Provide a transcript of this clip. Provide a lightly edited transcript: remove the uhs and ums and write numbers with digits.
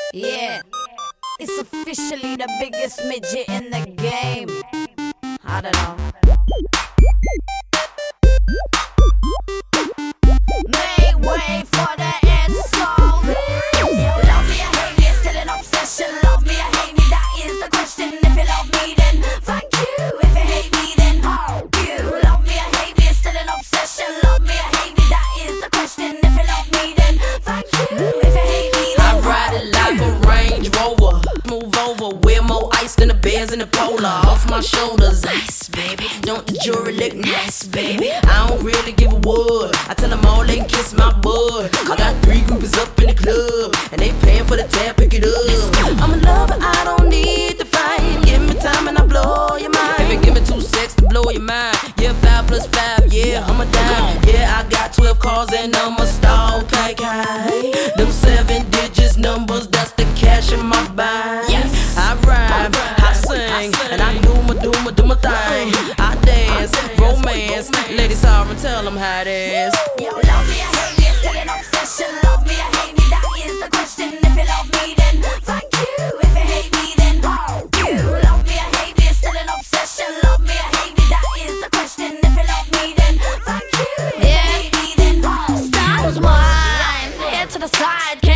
Yeah, it's officially the biggest midget in the game. I don't know. Make way for the insult. Love me or hate me, it's still an obsession. Love me or hate me, that is the question. If you love me, then fuck you. If you hate me, then fuck you. Love me or hate me, it's still an obsession. Love me or hate me, that is the question. If you love me, then fuck you. If you hate me, then I ride it like a Range Rover. Move over, wear more ice than the bears in the polar. Off my shoulders, ice, baby. Don't the jury look nice, baby? I don't really give a wood. I tell them all they can kiss my butt. I got 3 groupies up in the club, and they paying for the tab, pick it up. I'm a lover, I don't need to fight. Give me time and I blow your mind. Baby, give me 2 seconds to blow your mind. Yeah, 5 plus 5, yeah, I'm a dime. Yeah, I got 12 cars and I'm a star, okay, them 7 digits numbers, that's the cash in my bank. Yes. I rhyme, I sing, and I do my thing. I dance, romance, ladies holler and tell them how it is. Yo, love me or hate me, it's still an obsession. Love me or hate me, that is the question. If you love me, then fuck you. If you hate me, then fuck you. Love me or hate me, it's still an obsession. Love me or hate me, that is the question. If you love me, then fuck you. If you hate me, then fuck you. Styles wine, head to the side.